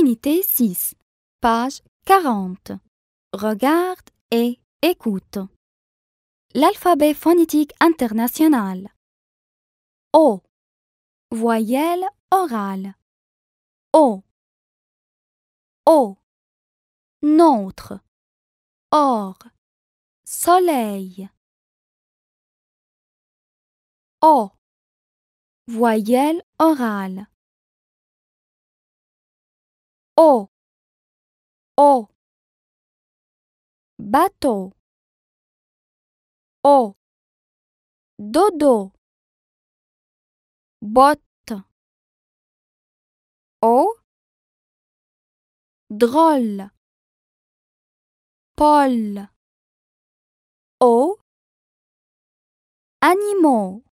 Unité 6, page 40. Regarde et écoute. L'alphabet phonétique international. O. Voyelle orale. O. O. Nôtre. Or. Soleil. O. Voyelle orale. O. O. Bateau. O. Dodo. Botte. O. Drôle. Paul. O. Animaux.